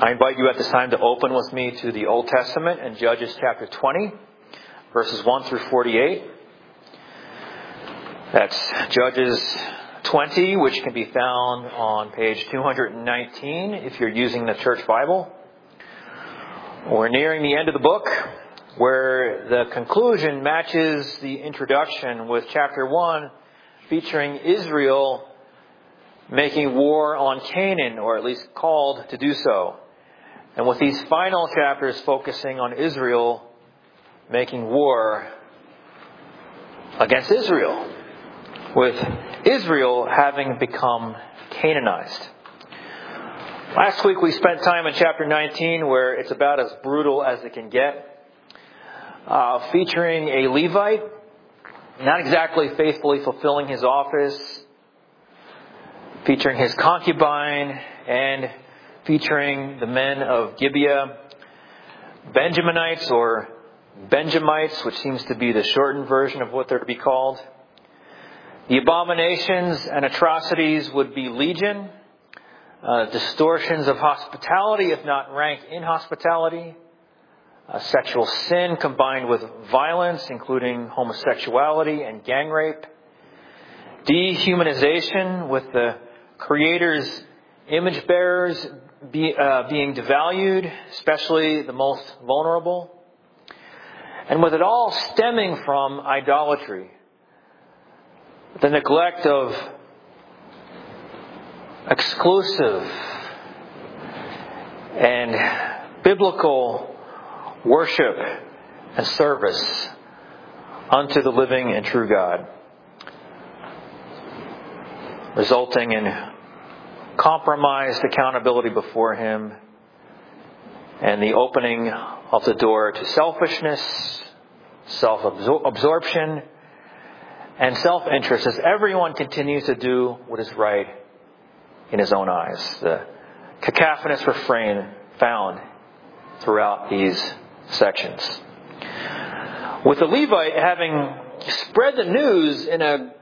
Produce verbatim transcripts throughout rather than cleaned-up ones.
I invite you at this time to open with me to the Old Testament and Judges chapter twenty, verses one through forty-eight. That's Judges twenty, which can be found on page two hundred nineteen if you're using the Church Bible. We're nearing the end of the book, where the conclusion matches the introduction with chapter one, featuring Israel making war on Canaan, or at least called to do so. And with these final chapters focusing on Israel making war against Israel, with Israel having become Canaanized. Last week we spent time in chapter nineteen, where it's about as brutal as it can get, uh, featuring a Levite, not exactly faithfully fulfilling his office, featuring his concubine, and featuring the men of Gibeah, Benjaminites or Benjamites, which seems to be the shortened version of what they're to be called. The abominations and atrocities would be legion, uh, distortions of hospitality, if not rank in hospitality, uh, sexual sin combined with violence, including homosexuality and gang rape, dehumanization with the Creator's image bearers be, uh, being devalued, especially the most vulnerable. And with it all stemming from idolatry, the neglect of exclusive and biblical worship and service unto the living and true God, resulting in compromised accountability before Him and the opening of the door to selfishness, self-absorption, and self-interest as everyone continues to do what is right in his own eyes. The cacophonous refrain found throughout these sections. With the Levite having spread the news in a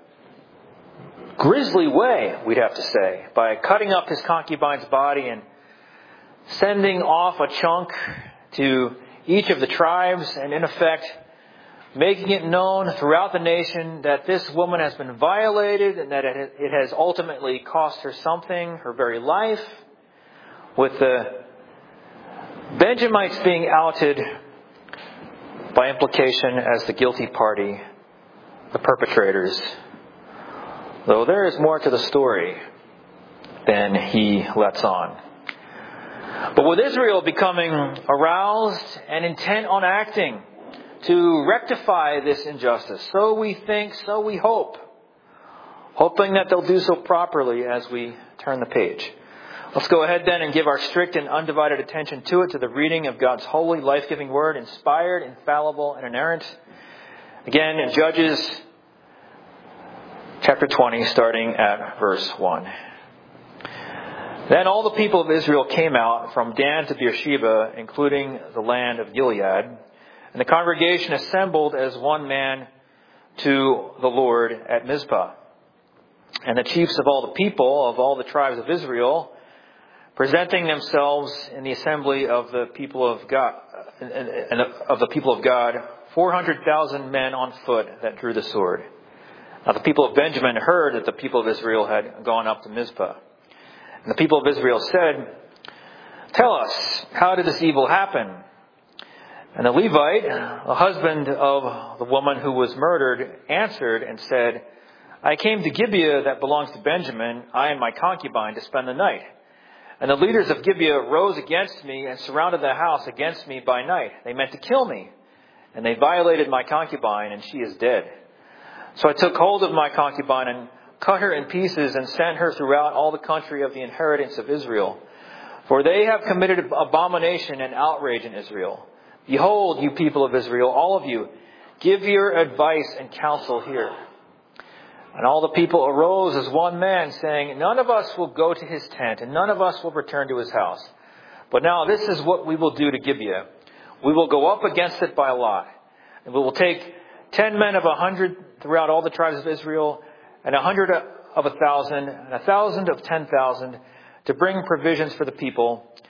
grisly way, we'd have to say, by cutting up his concubine's body and sending off a chunk to each of the tribes, and in effect making it known throughout the nation that this woman has been violated and that it has ultimately cost her something, her very life, with the Benjamites being outed by implication as the guilty party, the perpetrators. Though there is more to the story than he lets on. But with Israel becoming aroused and intent on acting to rectify this injustice, so we think, so we hope, hoping that they'll do so properly as we turn the page. Let's go ahead then and give our strict and undivided attention to it, to the reading of God's holy, life-giving word, inspired, infallible, and inerrant. Again, in Judges chapter twenty, starting at verse one. Then all the people of Israel came out from Dan to Beersheba, including the land of Gilead, and the congregation assembled as one man to the Lord at Mizpah. And the chiefs of all the people, of all the tribes of Israel, presenting themselves in the assembly of the people of God, and of the people of God, four hundred thousand men on foot that drew the sword. Now the people of Benjamin heard that the people of Israel had gone up to Mizpah. And the people of Israel said, "Tell us, how did this evil happen?" And the Levite, the husband of the woman who was murdered, answered and said, "I came to Gibeah that belongs to Benjamin, I and my concubine, to spend the night. And the leaders of Gibeah rose against me and surrounded the house against me by night. They meant to kill me, and they violated my concubine, and she is dead. So I took hold of my concubine and cut her in pieces and sent her throughout all the country of the inheritance of Israel. For they have committed abomination and outrage in Israel. Behold, you people of Israel, all of you, give your advice and counsel here." And all the people arose as one man, saying, "None of us will go to his tent, and none of us will return to his house. But now this is what we will do to Gibeah. We will go up against it by lot, and we will take ten men of a hundred throughout all the tribes of Israel, and a hundred of a thousand, and a thousand of ten thousand, to bring provisions for the people,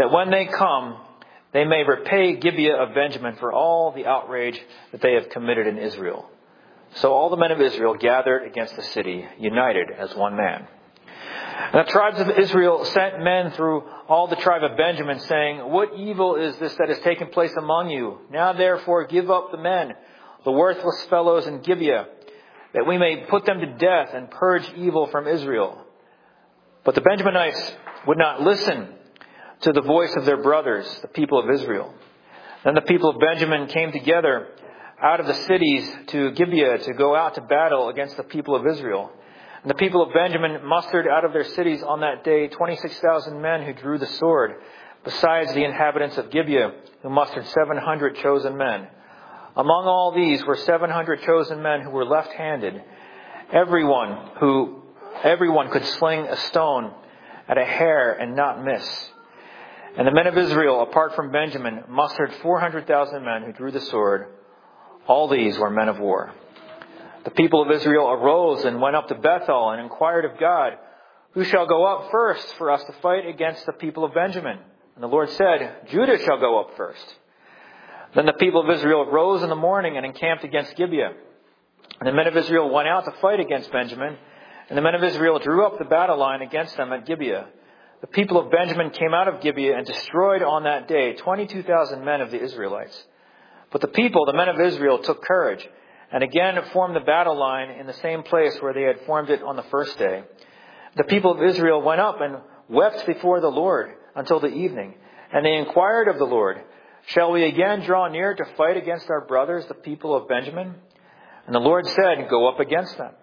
that when they come, they may repay Gibeah of Benjamin for all the outrage that they have committed in Israel. So all the men of Israel gathered against the city, united as one man. And the tribes of Israel sent men through all the tribe of Benjamin, saying, "What evil is this that has taken place among you? Now therefore give up the men, the worthless fellows in Gibeah, that we may put them to death and purge evil from Israel." But the Benjaminites would not listen to the voice of their brothers, the people of Israel. Then the people of Benjamin came together out of the cities to Gibeah to go out to battle against the people of Israel. And the people of Benjamin mustered out of their cities on that day twenty-six thousand men who drew the sword, besides the inhabitants of Gibeah, who mustered seven hundred chosen men. Among all these were seven hundred chosen men who were left-handed. Everyone who, everyone could sling a stone at a hair and not miss. And the men of Israel, apart from Benjamin, mustered four hundred thousand men who drew the sword. All these were men of war. The people of Israel arose and went up to Bethel and inquired of God, "Who shall go up first for us to fight against the people of Benjamin?" And the Lord said, "Judah shall go up first." Then the people of Israel rose in the morning and encamped against Gibeah. And the men of Israel went out to fight against Benjamin. And the men of Israel drew up the battle line against them at Gibeah. The people of Benjamin came out of Gibeah and destroyed on that day twenty-two thousand men of the Israelites. But the people, the men of Israel, took courage and again formed the battle line in the same place where they had formed it on the first day. The people of Israel went up and wept before the Lord until the evening. And they inquired of the Lord, "Shall we again draw near to fight against our brothers, the people of Benjamin?" And the Lord said, "Go up against them."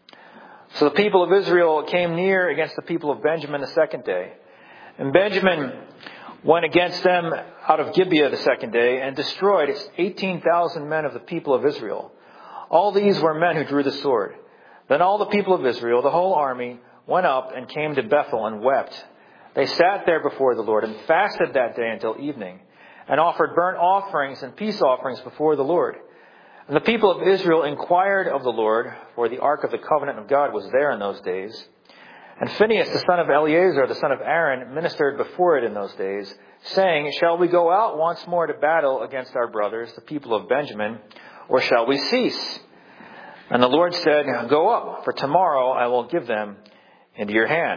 So the people of Israel came near against the people of Benjamin the second day. And Benjamin went against them out of Gibeah the second day and destroyed eighteen thousand men of the people of Israel. All these were men who drew the sword. Then all the people of Israel, the whole army, went up and came to Bethel and wept. They sat there before the Lord and fasted that day until evening, and offered burnt offerings and peace offerings before the Lord. And the people of Israel inquired of the Lord, for the ark of the covenant of God was there in those days. And Phinehas, the son of Eleazar, the son of Aaron, ministered before it in those days, saying, "Shall we go out once more to battle against our brothers, the people of Benjamin, or shall we cease?" And the Lord said, "Go up, for tomorrow I will give them into your hand."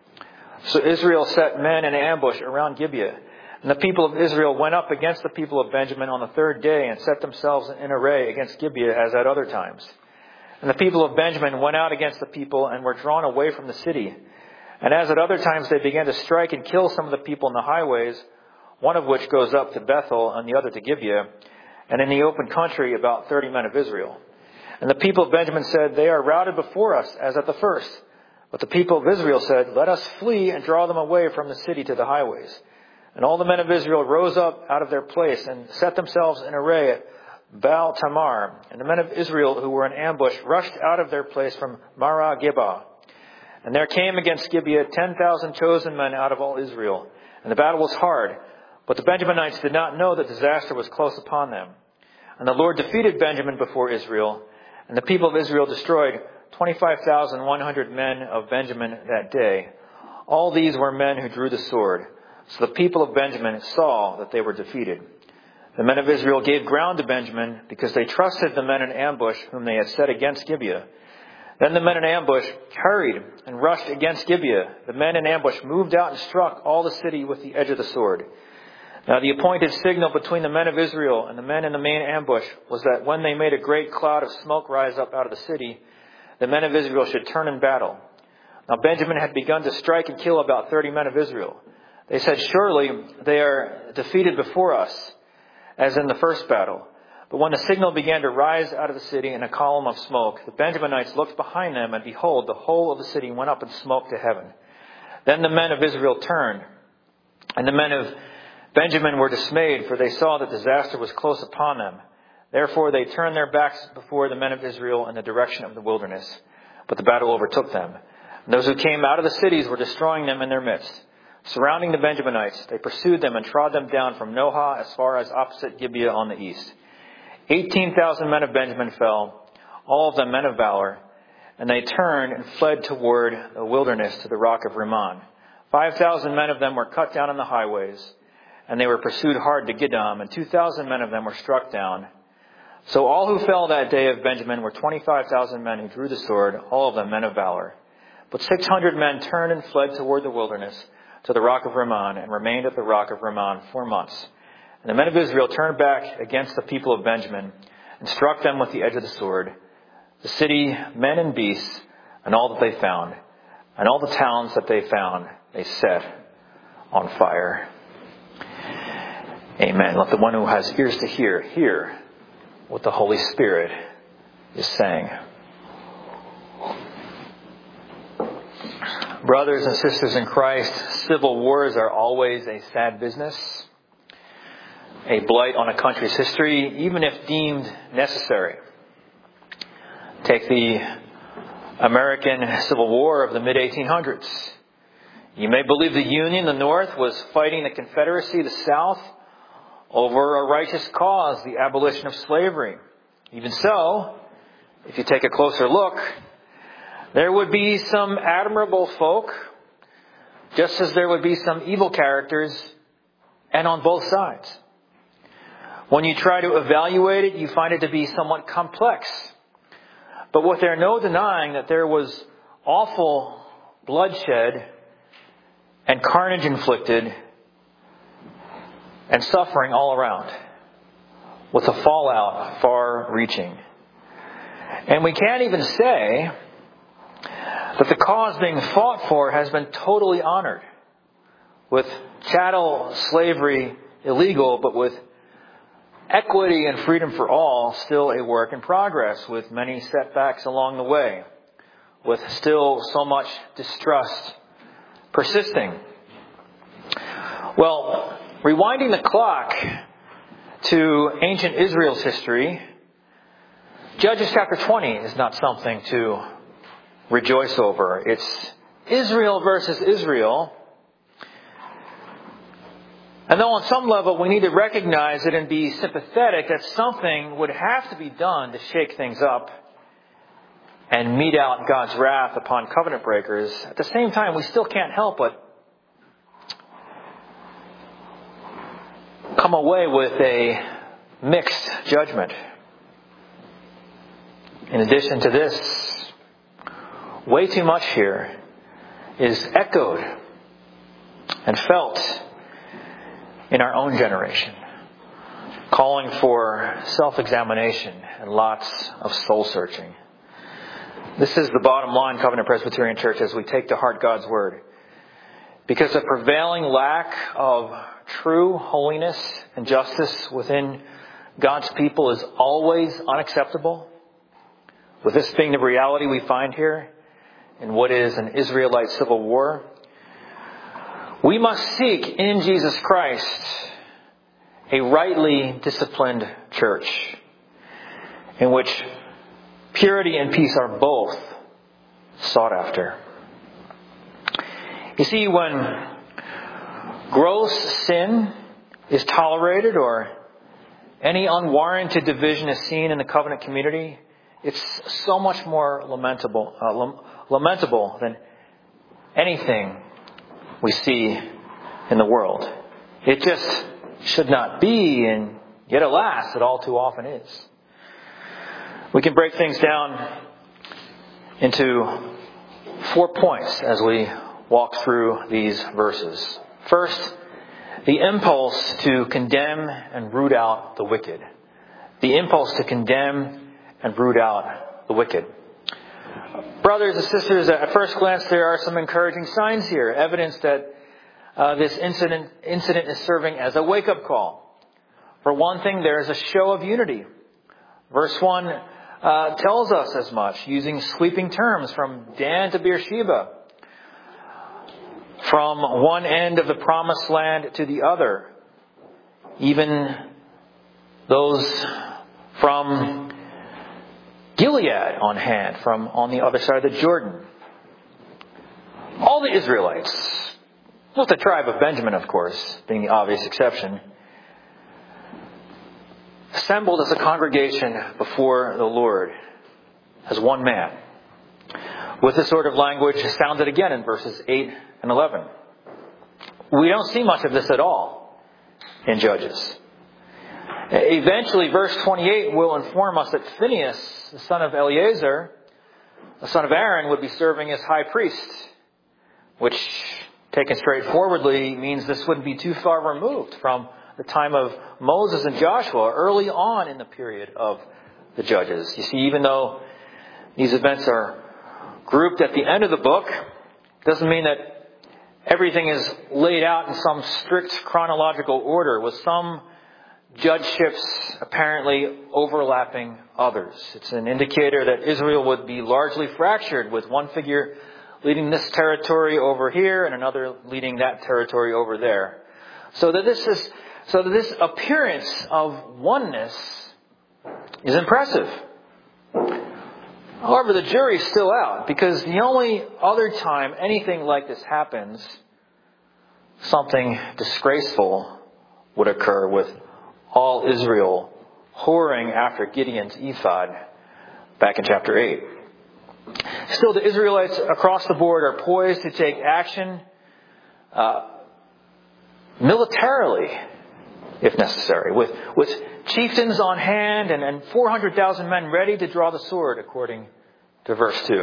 So Israel set men in ambush around Gibeah. And the people of Israel went up against the people of Benjamin on the third day and set themselves in array against Gibeah as at other times. And the people of Benjamin went out against the people and were drawn away from the city. And as at other times they began to strike and kill some of the people in the highways, one of which goes up to Bethel and the other to Gibeah, and in the open country about thirty men of Israel. And the people of Benjamin said, "They are routed before us as at the first." But the people of Israel said, "Let us flee and draw them away from the city to the highways." And all the men of Israel rose up out of their place and set themselves in array at Baal Tamar. And the men of Israel who were in ambush rushed out of their place from Marah Gibeah. And there came against Gibeah ten thousand chosen men out of all Israel. And the battle was hard. But the Benjaminites did not know that disaster was close upon them. And the Lord defeated Benjamin before Israel. And the people of Israel destroyed twenty-five thousand one hundred men of Benjamin that day. All these were men who drew the sword. So the people of Benjamin saw that they were defeated. The men of Israel gave ground to Benjamin because they trusted the men in ambush whom they had set against Gibeah. Then the men in ambush hurried and rushed against Gibeah. The men in ambush moved out and struck all the city with the edge of the sword. Now the appointed signal between the men of Israel and the men in the main ambush was that when they made a great cloud of smoke rise up out of the city, the men of Israel should turn in battle. Now Benjamin had begun to strike and kill about thirty men of Israel. They said, "Surely they are defeated before us, as in the first battle." But when the signal began to rise out of the city in a column of smoke, the Benjaminites looked behind them, and behold, the whole of the city went up in smoke to heaven. Then the men of Israel turned, and the men of Benjamin were dismayed, for they saw that disaster was close upon them. Therefore they turned their backs before the men of Israel in the direction of the wilderness. But the battle overtook them. And those who came out of the cities were destroying them in their midst. Surrounding the Benjaminites, they pursued them and trod them down from Nohah as far as opposite Gibeah on the east. Eighteen thousand men of Benjamin fell, all of them men of valor, and they turned and fled toward the wilderness to the rock of Rimmon. Five thousand men of them were cut down on the highways, and they were pursued hard to Gidom, and two thousand men of them were struck down. So all who fell that day of Benjamin were twenty-five thousand men who drew the sword, all of them men of valor. But six hundred men turned and fled toward the wilderness to the rock of Rimmon, and remained at the rock of Rimmon four months. And the men of Israel turned back against the people of Benjamin, and struck them with the edge of the sword, the city, men and beasts, and all that they found, and all the towns that they found, they set on fire. Amen. Let the one who has ears to hear, hear what the Holy Spirit is saying. Brothers and sisters in Christ, civil wars are always a sad business, a blight on a country's history, even if deemed necessary. Take the American Civil War of the mid eighteen hundreds. You may believe the Union, the North, was fighting the Confederacy, the South, over a righteous cause, the abolition of slavery. Even so, if you take a closer look, there would be some admirable folk, just as there would be some evil characters, and on both sides. When you try to evaluate it, you find it to be somewhat complex. But with there no denying that there was awful bloodshed and carnage inflicted and suffering all around, with a fallout far-reaching. And we can't even say that the cause being fought for has been totally honored, with chattel slavery illegal, but with equity and freedom for all still a work in progress, with many setbacks along the way, with still so much distrust persisting. Well, rewinding the clock to ancient Israel's history, Judges chapter twenty is not something to rejoice over. It's Israel versus Israel. And though on some level we need to recognize it and be sympathetic that something would have to be done to shake things up and mete out God's wrath upon covenant breakers, at the same time we still can't help but come away with a mixed judgment. In addition to this, way too much here is echoed and felt in our own generation, calling for self-examination and lots of soul-searching. This is the bottom line, Covenant Presbyterian Church, as we take to heart God's Word. Because the prevailing lack of true holiness and justice within God's people is always unacceptable. With this being the reality we find here in what is an Israelite civil war, we must seek in Jesus Christ a rightly disciplined church in which purity and peace are both sought after. You see, when gross sin is tolerated or any unwarranted division is seen in the covenant community, it's so much more lamentable, uh, lamentable than anything we see in the world. It just should not be, and yet alas, it all too often is. We can break things down into four points as we walk through these verses. First, the impulse to condemn and root out the wicked. The impulse to condemn and root out the wicked. Brothers and sisters, at first glance there are some encouraging signs here, evidence that uh, this incident incident is serving as a wake-up call. For one thing, there is a show of unity. Verse one uh, tells us as much, using sweeping terms from Dan to Beersheba, from one end of the promised land to the other, even those from Gilead on hand, from on the other side of the Jordan. All the Israelites, with the tribe of Benjamin, of course, being the obvious exception, assembled as a congregation before the Lord as one man. With this sort of language sounded again in verses eight and eleven. We don't see much of this at all in Judges. Eventually, verse twenty-eight will inform us that Phinehas, the son of Eleazar, the son of Aaron, would be serving as high priest, which, taken straightforwardly, means this wouldn't be too far removed from the time of Moses and Joshua, early on in the period of the Judges. You see, even though these events are grouped at the end of the book, doesn't mean that everything is laid out in some strict chronological order, with some judgeships apparently overlapping others. It's an indicator that Israel would be largely fractured, with one figure leading this territory over here and another leading that territory over there. So that this is, so that this appearance of oneness is impressive. However, the jury's still out, because the only other time anything like this happens, something disgraceful would occur with all Israel whoring after Gideon's ephod back in chapter eight. Still, the Israelites across the board are poised to take action uh, militarily, if necessary, with, with chieftains on hand and, and four hundred thousand men ready to draw the sword, according to verse two.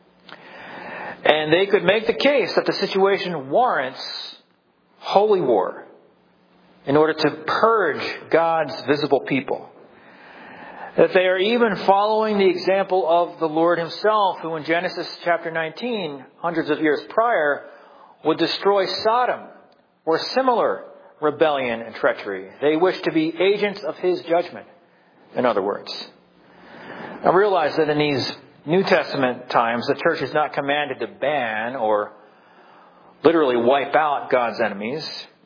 And they could make the case that the situation warrants holy war in order to purge God's visible people. That they are even following the example of the Lord himself, who in Genesis chapter nineteen, hundreds of years prior, would destroy Sodom or similar rebellion and treachery. They wish to be agents of his judgment, in other words. Now realize that in these New Testament times, the church is not commanded to ban or literally wipe out God's enemies,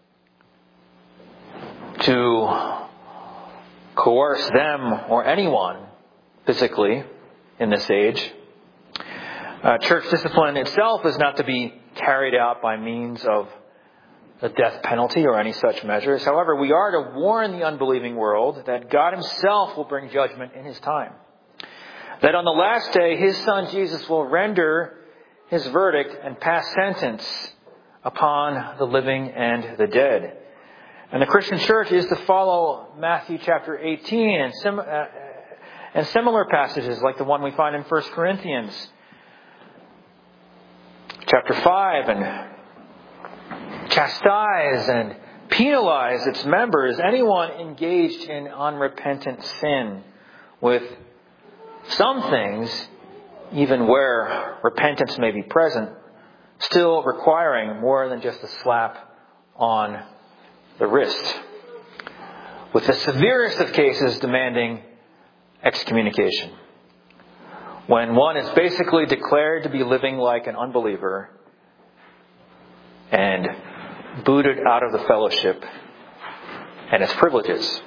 to coerce them or anyone physically in this age. Uh, church discipline itself is not to be carried out by means of the death penalty or any such measures. However, we are to warn the unbelieving world that God himself will bring judgment in his time. That on the last day, his Son Jesus will render his verdict and pass sentence upon the living and the dead. And the Christian church is to follow Matthew chapter eighteen and, sim- uh, and similar passages like the one we find in First Corinthians chapter five, and chastise and penalize its members, anyone engaged in unrepentant sin, with some things, even where repentance may be present, still requiring more than just a slap on the wrist, with the severest of cases demanding excommunication. When one is basically declared to be living like an unbeliever and booted out of the fellowship and its privileges.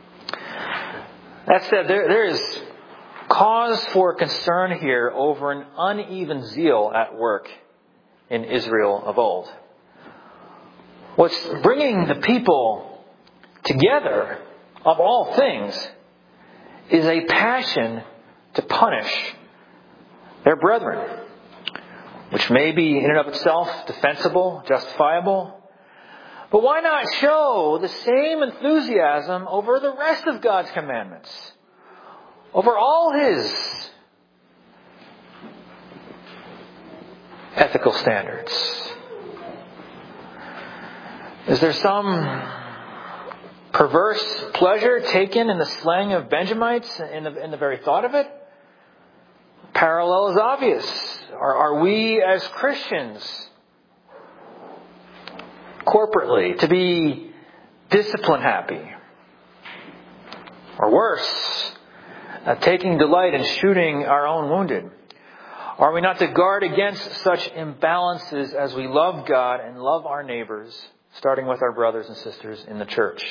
That said, there, there is cause for concern here over an uneven zeal at work in Israel of old. What's bringing the people together, of all things, is a passion to punish their brethren, which may be in and of itself defensible, justifiable. But why not show the same enthusiasm over the rest of God's commandments, over all his ethical standards? Is there some perverse pleasure taken in the slaying of Benjamites, in the, in the very thought of it? Parallel is obvious. Are, are we as Christians corporately to be discipline happy? Or worse, uh, taking delight in shooting our own wounded? Are we not to guard against such imbalances as we love God and love our neighbors, starting with our brothers and sisters in the church?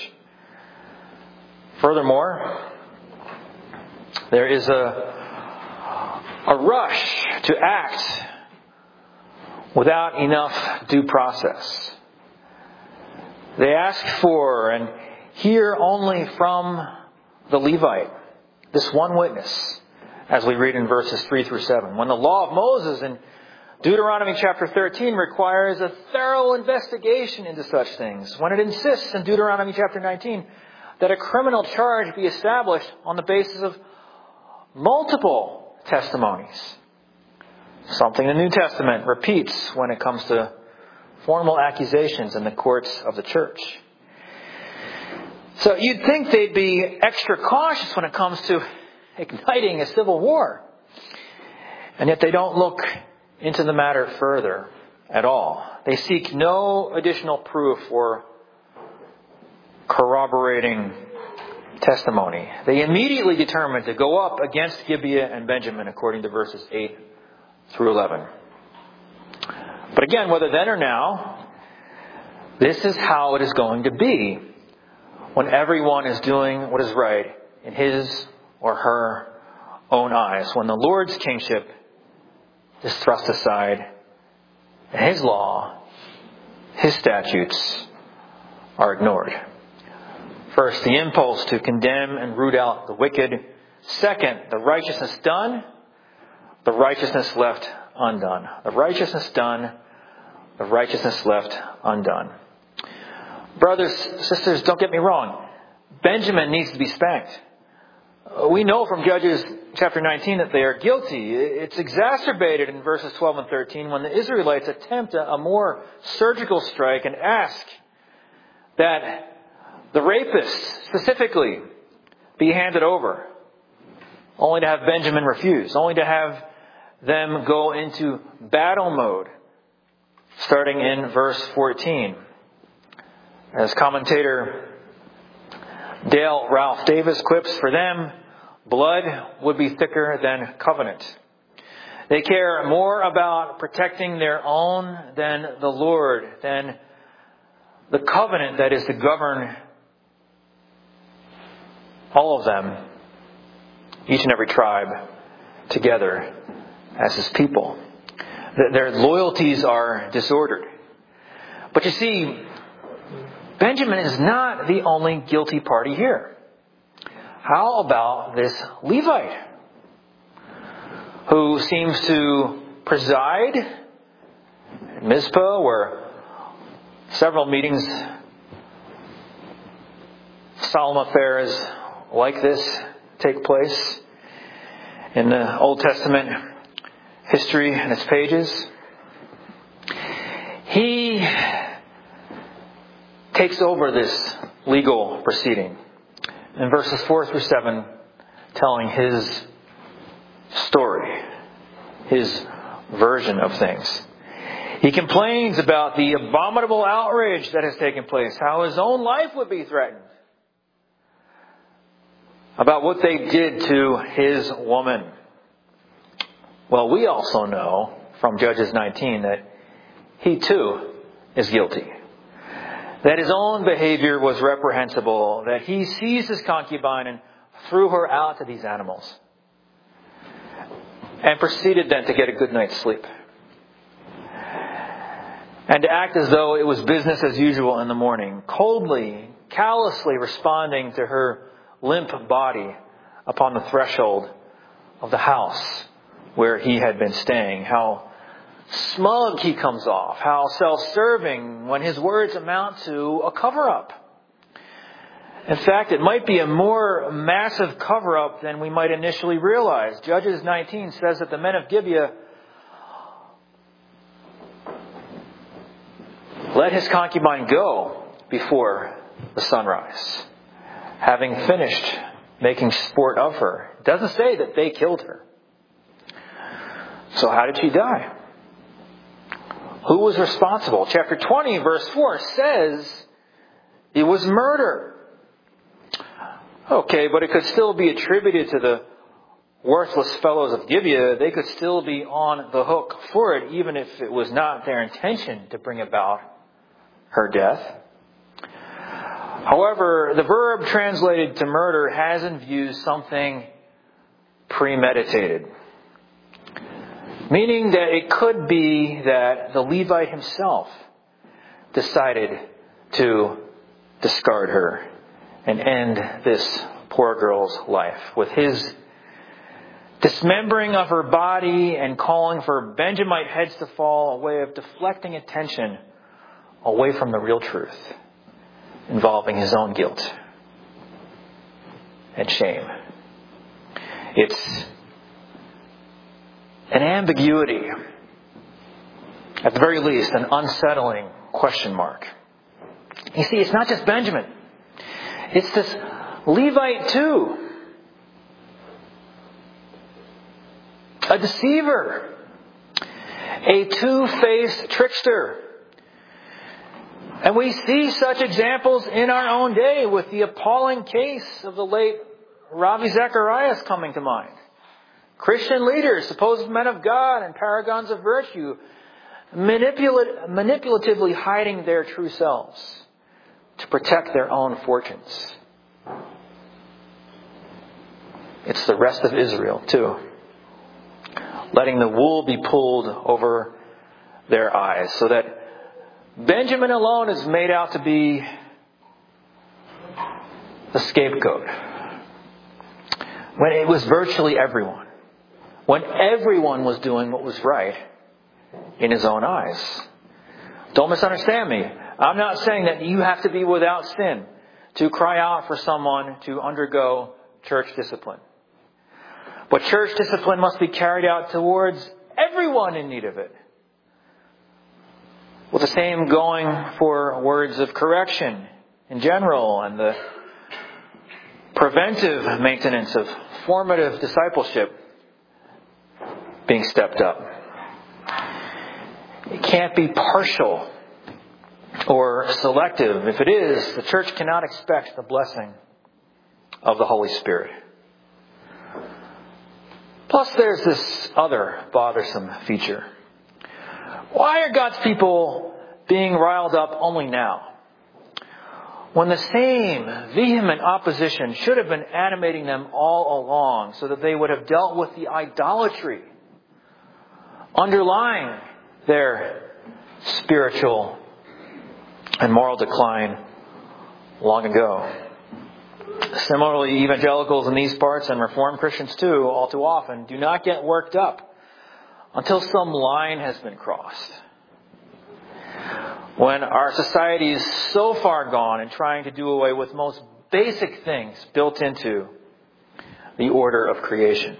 Furthermore, there is a, a rush to act without enough due process. They ask for and hear only from the Levite, this one witness, as we read in verses three through seven. When the law of Moses and Deuteronomy chapter thirteen requires a thorough investigation into such things when it insists in Deuteronomy chapter nineteen that a criminal charge be established on the basis of multiple testimonies. Something the New Testament repeats when it comes to formal accusations in the courts of the church. So you'd think they'd be extra cautious when it comes to igniting a civil war. And yet they don't look into the matter further at all. They seek no additional proof or corroborating testimony. They immediately determined to go up against Gibeah and Benjamin, according to verses eight through eleven. But again, whether then or now, this is how it is going to be when everyone is doing what is right in his or her own eyes. When the Lord's kingship is thrust aside and his law, his statutes are ignored. First, the impulse to condemn and root out the wicked. Second, the righteousness done, the righteousness left undone. The righteousness done, the righteousness left undone. Brothers, sisters, don't get me wrong. Benjamin needs to be spanked. We know from Judges chapter nineteen that they are guilty. It's exacerbated in verses twelve and thirteen when the Israelites attempt a more surgical strike and ask that the rapists specifically be handed over, only to have Benjamin refuse, only to have them go into battle mode, starting in verse fourteen. As commentator Dale Ralph Davis quips, for them, blood would be thicker than covenant. They care more about protecting their own than the Lord, than the covenant that is to govern all of them, each and every tribe, together as his people. Their loyalties are disordered. But you see, Benjamin is not the only guilty party here. How about this Levite who seems to preside at Mizpah, where several meetings, solemn affairs like this take place in the Old Testament history and its pages? He takes over this legal proceeding in verses four through seven, telling his story, his version of things. He complains about the abominable outrage that has taken place, how his own life would be threatened, about what they did to his woman. Well, we also know from Judges nineteen that he too is guilty. That his own behavior was reprehensible, that he seized his concubine and threw her out to these animals, and proceeded then to get a good night's sleep, and to act as though it was business as usual in the morning, coldly, callously responding to her limp body upon the threshold of the house where he had been staying. How smug he comes off, how self-serving when his words amount to a cover-up. In fact, it might be a more massive cover-up than we might initially realize. Judges nineteen says that the men of Gibeah let his concubine go before the sunrise, having finished making sport of her. It doesn't say that they killed her. So how did she die? Who was responsible? Chapter twenty, verse four says it was murder. Okay, but it could still be attributed to the worthless fellows of Gibeah. They could still be on the hook for it, even if it was not their intention to bring about her death. However, the verb translated to murder has in view something premeditated, meaning that it could be that the Levite himself decided to discard her and end this poor girl's life with his dismembering of her body and calling for Benjamite heads to fall, a way of deflecting attention away from the real truth involving his own guilt and shame. It's an ambiguity, at the very least, an unsettling question mark. You see, it's not just Benjamin. It's this Levite too. A deceiver. A two-faced trickster. And we see such examples in our own day with the appalling case of the late Ravi Zacharias coming to mind. Christian leaders, supposed men of God and paragons of virtue, manipula- manipulatively hiding their true selves to protect their own fortunes. It's the rest of Israel, too. Letting the wool be pulled over their eyes so that Benjamin alone is made out to be the scapegoat. When it was virtually everyone. When everyone was doing what was right in his own eyes. Don't misunderstand me. I'm not saying that you have to be without sin to cry out for someone to undergo church discipline. But church discipline must be carried out towards everyone in need of it. With the same going for words of correction in general and the preventive maintenance of formative discipleship being stepped up. It can't be partial or selective. If it is, the church cannot expect the blessing of the Holy Spirit. Plus, there's this other bothersome feature. Why are God's people being riled up only now? When the same vehement opposition should have been animating them all along so that they would have dealt with the idolatry underlying their spiritual and moral decline long ago. Similarly, evangelicals in these parts and Reformed Christians too, all too often, do not get worked up until some line has been crossed. When our society is so far gone in trying to do away with most basic things built into the order of creation.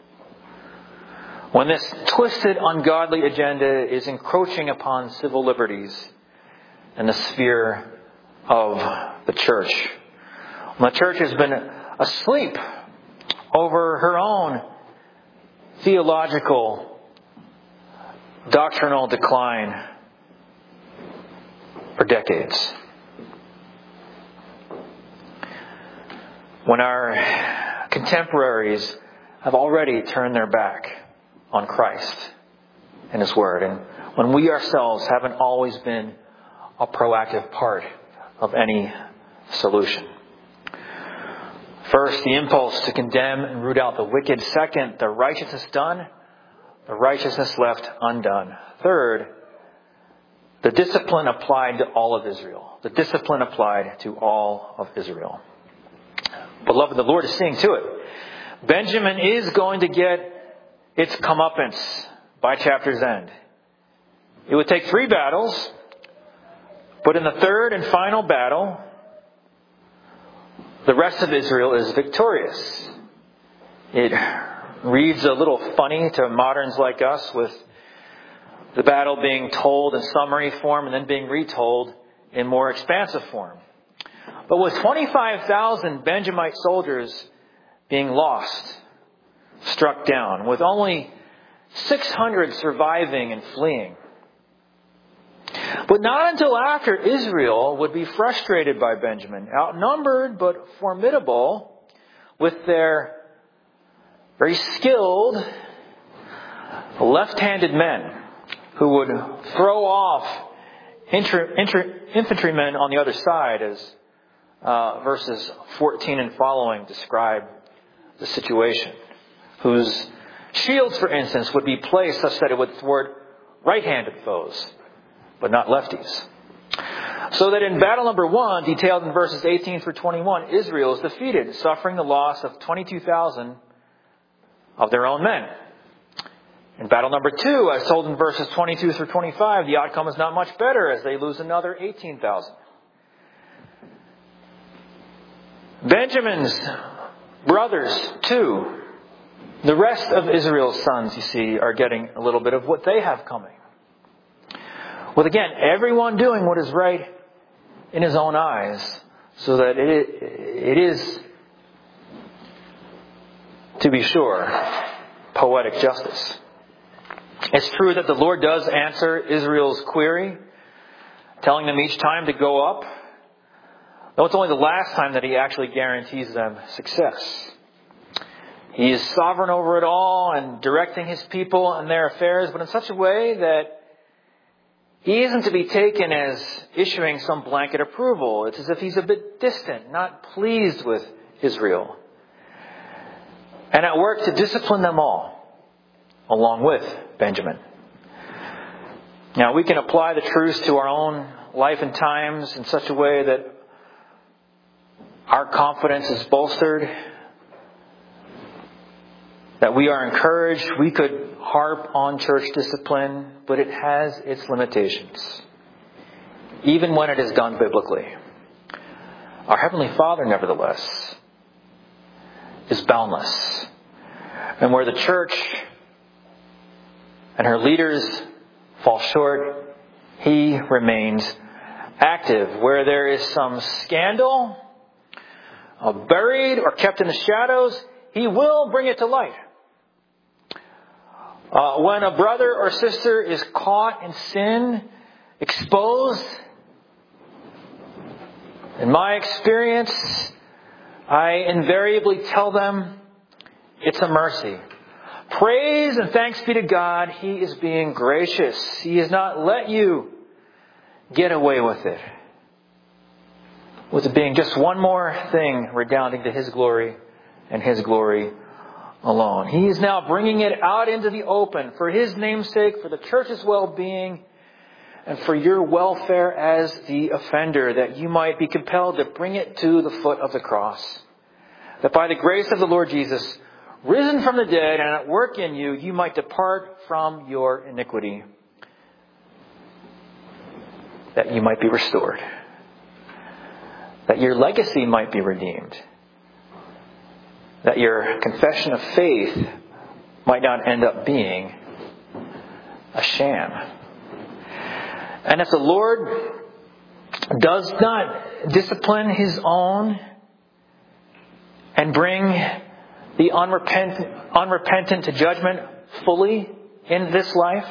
When this twisted, ungodly agenda is encroaching upon civil liberties and the sphere of the church. When the church has been asleep over her own theological, doctrinal decline for decades. When our contemporaries have already turned their back on Christ and His Word, and when we ourselves haven't always been a proactive part of any solution. First, the impulse to condemn and root out the wicked. Second, the righteousness done, the righteousness left undone. Third, the discipline applied to all of Israel. The discipline applied to all of Israel. Beloved, the Lord is seeing to it. Benjamin is going to get its comeuppance by chapter's end. It would take three battles, but in the third and final battle, the rest of Israel is victorious. It reads a little funny to moderns like us, with the battle being told in summary form and then being retold in more expansive form. But with twenty-five thousand Benjamite soldiers being lost, struck down, with only six hundred surviving and fleeing. But not until after Israel would be frustrated by Benjamin, outnumbered but formidable, with their very skilled left-handed men who would throw off inter, inter, infantrymen on the other side, as uh, verses fourteen and following describe the situation, whose shields, for instance, would be placed such that it would thwart right-handed foes, but not lefties. So that in battle number one, detailed in verses eighteen through twenty-one, Israel is defeated, suffering the loss of twenty-two thousand of their own men. In battle number two, as told in verses twenty-two through twenty-five, the outcome is not much better as they lose another eighteen thousand. Benjamin's brothers, too, the rest of Israel's sons, you see, are getting a little bit of what they have coming. With, again, everyone doing what is right in his own eyes, so that it, it is, to be sure, poetic justice. It's true that the Lord does answer Israel's query, telling them each time to go up, though it's only the last time that He actually guarantees them success. He is sovereign over it all and directing His people and their affairs, but in such a way that He isn't to be taken as issuing some blanket approval. It's as if He's a bit distant, not pleased with Israel, and at work to discipline them all, along with Benjamin. Now, we can apply the truths to our own life and times in such a way that our confidence is bolstered, that we are encouraged. We could harp on church discipline, but it has its limitations, even when it is done biblically. Our Heavenly Father, nevertheless, is boundless. And where the church and her leaders fall short, He remains active. Where there is some scandal, uh, buried or kept in the shadows, He will bring it to light. Uh, when a brother or sister is caught in sin, exposed, in my experience, I invariably tell them it's a mercy. Praise and thanks be to God, He is being gracious. He has not let you get away with it, with it being just one more thing redounding to His glory and His glory alone. He is now bringing it out into the open for His name's sake, for the church's well-being, and for your welfare as the offender, that you might be compelled to bring it to the foot of the cross. That by the grace of the Lord Jesus, risen from the dead and at work in you, you might depart from your iniquity, that you might be restored, that your legacy might be redeemed, that your confession of faith might not end up being a sham. And if the Lord does not discipline His own and bring the unrepentant, unrepentant to judgment fully in this life,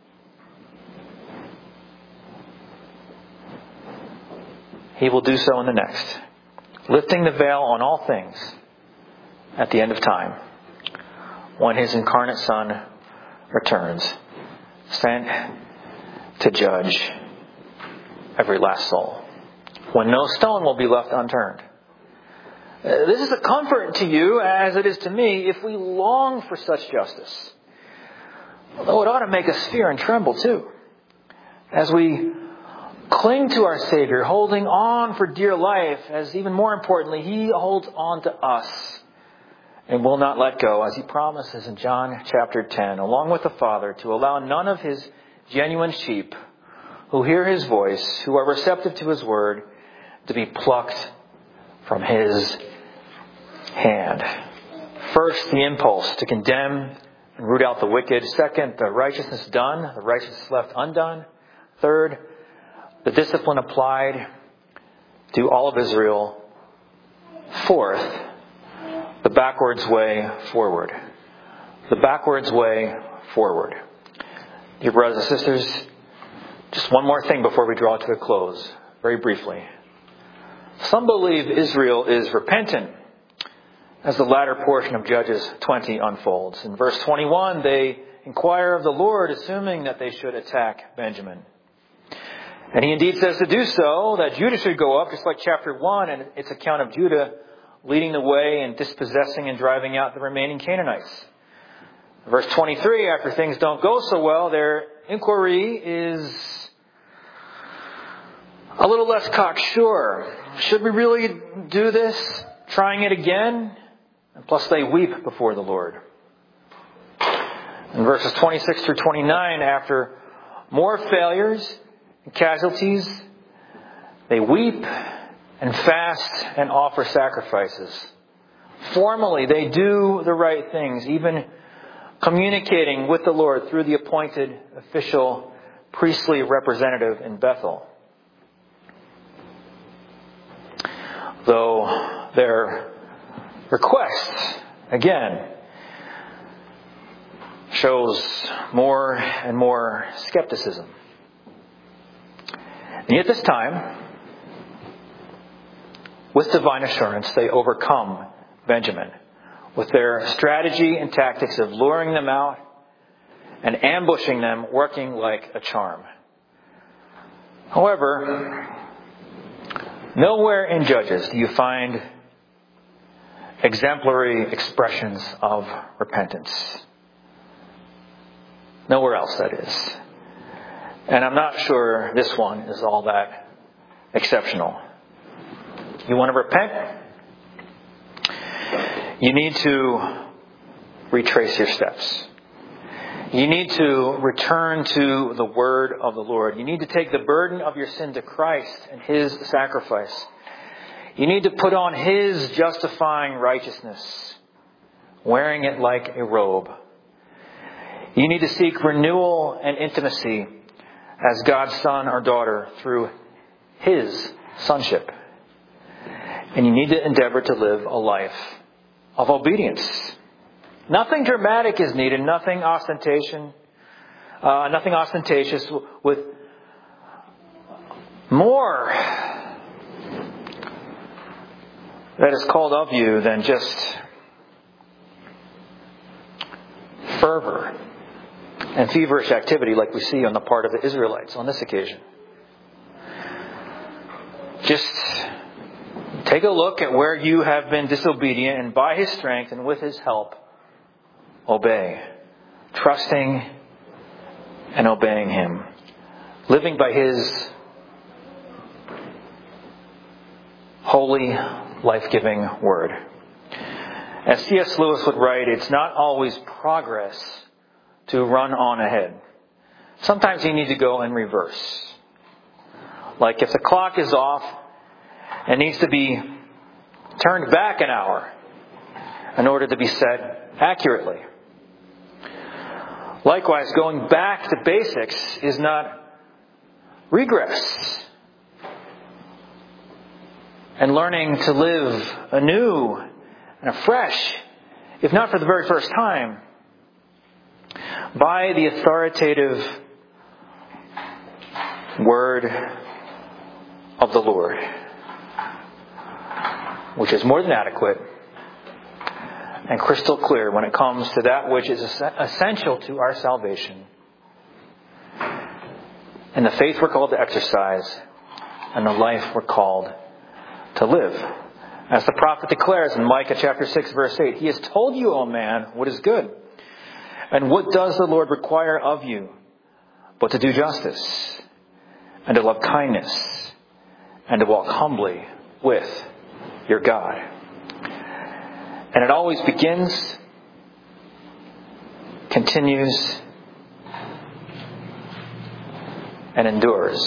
He will do so in the next, lifting the veil on all things at the end of time, when His incarnate Son returns, sent to judge every last soul, when no stone will be left unturned. Uh, this is a comfort to you, as it is to me, if we long for such justice. Although it ought to make us fear and tremble too, as we cling to our Savior, holding on for dear life, as even more importantly, He holds on to us and will not let go, as He promises in John chapter ten, along with the Father, to allow none of His genuine sheep who hear His voice, who are receptive to His word, to be plucked from His hand. First, the impulse to condemn and root out the wicked. Second, the righteousness done, the righteousness left undone. Third, the discipline applied to all of Israel. Fourth, the backwards way forward. The backwards way forward. Dear brothers and sisters, just one more thing before we draw to a close, very briefly. Some believe Israel is repentant as the latter portion of Judges twenty unfolds. In verse twenty-one, they inquire of the Lord, assuming that they should attack Benjamin. And He indeed says to do so, that Judah should go up, just like chapter one and its account of Judah leading the way and dispossessing and driving out the remaining Canaanites. Verse twenty-three, after things don't go so well, their inquiry is a little less cocksure. Should we really do this? Trying it again? And plus they weep before the Lord. In verses twenty-six through twenty-nine, after more failures and casualties, they weep and fast and offer sacrifices. Formally, they do the right things, even communicating with the Lord through the appointed official priestly representative in Bethel. Though their request, again, shows more and more skepticism. And yet this time, with divine assurance, they overcome Benjamin with their strategy and tactics of luring them out and ambushing them, working like a charm. However, nowhere in Judges do you find exemplary expressions of repentance. Nowhere else, that is. And I'm not sure this one is all that exceptional. You want to repent? You need to retrace your steps. You need to return to the word of the Lord. You need to take the burden of your sin to Christ and His sacrifice. You need to put on His justifying righteousness, wearing it like a robe. You need to seek renewal and intimacy as God's son or daughter through His sonship. And you need to endeavor to live a life of obedience. Nothing dramatic is needed, nothing ostentation, uh, nothing ostentatious, with more that is called of you than just fervor and feverish activity like we see on the part of the Israelites on this occasion. Just take a look at where you have been disobedient, and by His strength and with His help, obey. Trusting and obeying Him. Living by His holy, life-giving word. As C S Lewis would write, it's not always progress to run on ahead. Sometimes you need to go in reverse. Like if the clock is off and needs to be turned back an hour in order to be set accurately. Likewise, going back to basics is not regress. And learning to live anew and afresh, if not for the very first time, by the authoritative word of the Lord, which is more than adequate and crystal clear when it comes to that which is essential to our salvation and the faith we're called to exercise and the life we're called to live. As the prophet declares in Micah chapter six verse eight, He has told you, O man, what is good. And what does the Lord require of you but to do justice and to love kindness and to walk humbly with your God. And it always begins, continues, and endures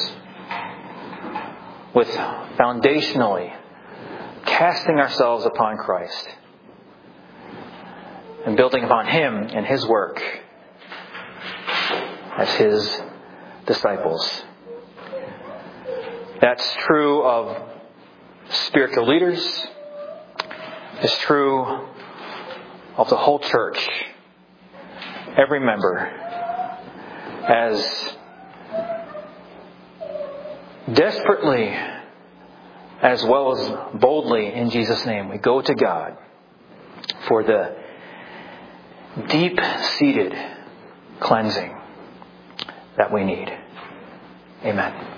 with foundationally casting ourselves upon Christ and building upon Him and His work as His disciples. That's true of spiritual leaders. It's true of the whole church. Every member. As desperately as well as boldly in Jesus' name, we go to God for the deep-seated cleansing that we need. Amen.